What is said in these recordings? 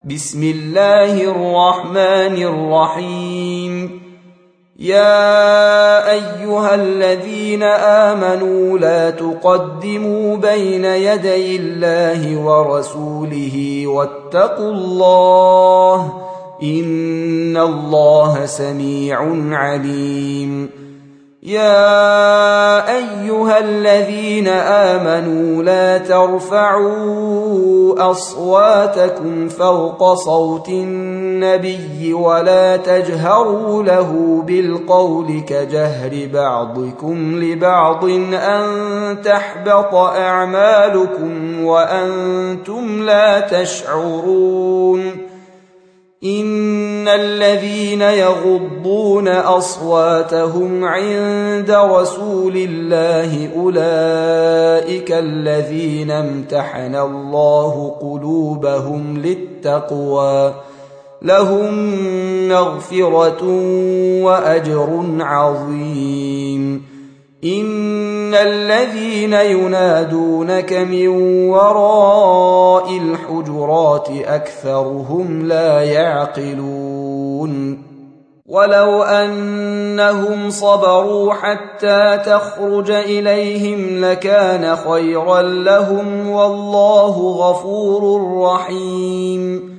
بسم الله الرحمن الرحيم. يا أيها الذين آمنوا لا تقدموا بين يدي الله ورسوله واتقوا الله إن الله سميع عليم. يا أيها الذين آمنوا لا ترفعوا أصواتكم فوق صوت النبي ولا تجهروا له بالقول كجهر بعضكم لبعض أن تحبط أعمالكم وأنتم لا تشعرون. إن الذين يغضون أصواتهم عند رسول الله أولئك الذين امتحن الله قلوبهم للتقوى لهم مغفرة وأجر عظيم. إن الذين ينادونك من وراء الحجرات أكثرهم لا يعقلون. ولو أنهم صبروا حتى تخرج إليهم لكان خيرا لهم والله غفور رحيم.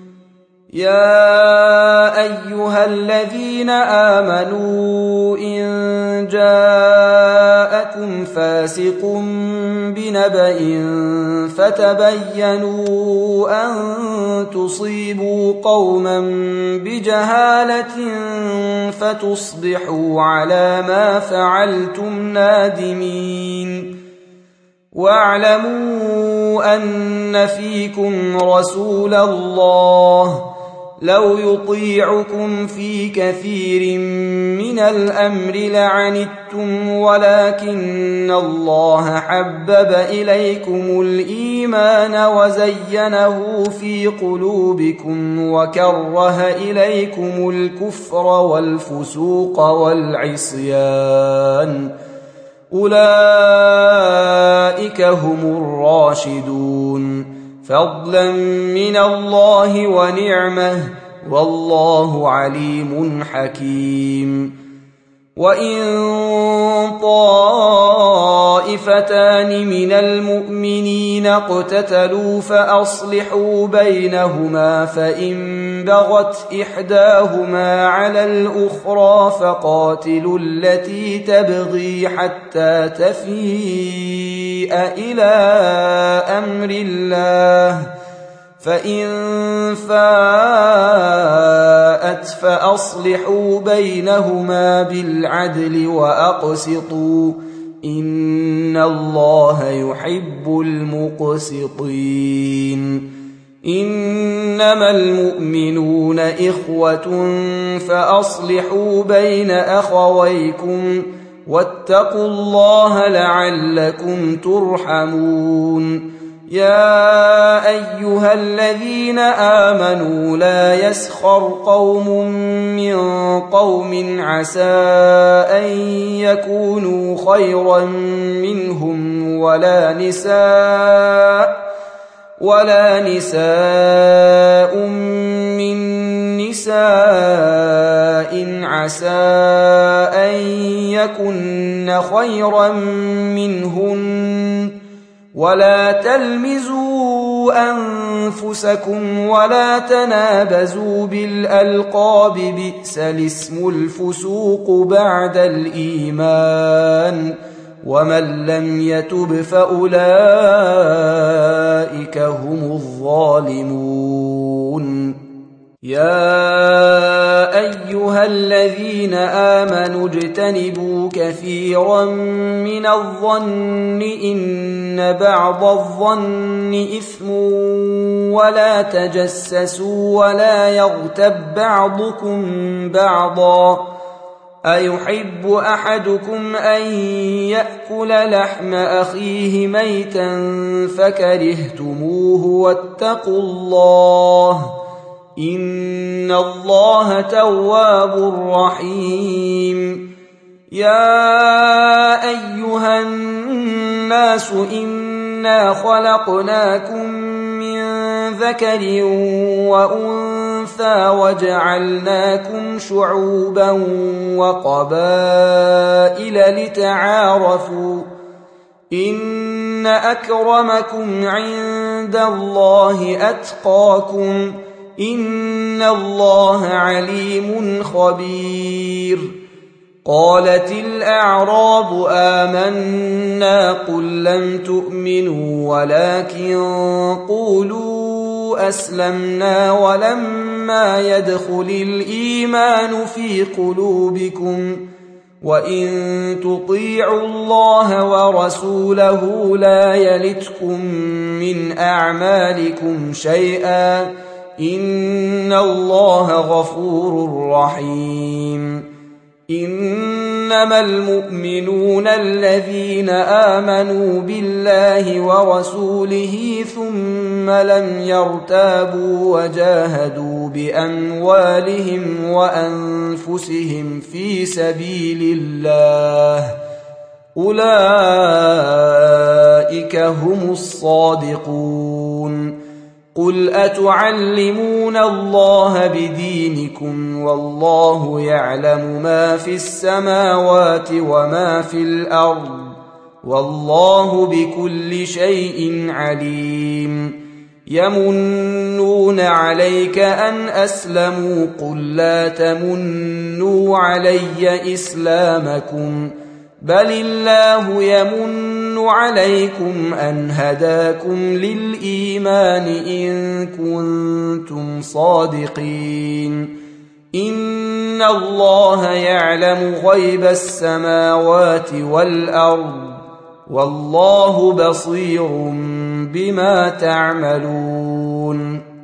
يا أيها الذين آمنوا إن جاءكم فاسق بنبأ فتبينوا أن تصيبوا قوما بجهالة فتصبحوا على ما فعلتم نادمين. واعلموا أن فيكم رسول الله لو يطيعكم في كثير من الأمر لعنتم ولكن الله حبب إليكم الإيمان وزينه في قلوبكم وكره إليكم الكفر والفسوق والعصيان أولئك هم الراشدون فضلا من الله ونعمه والله عليم حكيم. وإن طائفتان من المؤمنين اقتتلوا فأصلحوا بينهما فإن بغت إحداهما على الأخرى فقاتلوا التي تبغي حتى تفيء إلى أمر الله فإن فاءت فأصلحوا بينهما بالعدل وأقسطوا إن الله يحب المقسطين. إنما المؤمنون إخوة فأصلحوا بين أخويكم واتقوا الله لعلكم ترحمون. يا أيها الذين آمنوا لا يسخر قوم من قوم عسى أن يكونوا خيرا منهم ولا نساء من نساء عسى أن يكن خيرا منهن ولا تلمزوا أنفسكم ولا تنابزوا بالألقاب بئس الاسم الفسوق بعد الإيمان ومن لم يتب فأولئك هم الظالمون. يا أيها الذين آمنوا اجتنبوا كثيرا من الظن إن بعض الظن إثم ولا تجسسوا ولا يغتب بعضكم بعضا أيحب أحدكم أن يأكل لحم أخيه ميتا فكرهتموه واتقوا الله إن الله تواب رحيم. يا أيها الناس إنا خلقناكم من ذكر وأنثى وجعلناكم شعوبا وقبائل لتعارفوا إن أكرمكم عند الله أتقاكم إن الله عليم خبير. قالت الأعراب آمنا قل لم تؤمنوا ولكن قولوا أسلمنا ولما يدخل الإيمان في قلوبكم وإن تطيعوا الله ورسوله لا يلتكم من أعمالكم شيئا إن الله غفور رحيم. إنما المؤمنون الذين آمنوا بالله ورسوله ثم لم يرتابوا وجاهدوا بأموالهم وأنفسهم في سبيل الله أولئك هم الصادقون. قل أتعلمون الله بدينكم والله يعلم ما في السماوات وما في الأرض والله بكل شيء عليم. يمنون عليك أن أسلموا قل لا تمنوا علي إسلامكم بل الله يمن عليكم أن هداكم للإيمان إن كنتم صادقين. إن الله يعلم غيب السماوات والأرض والله بصير بما تعملون.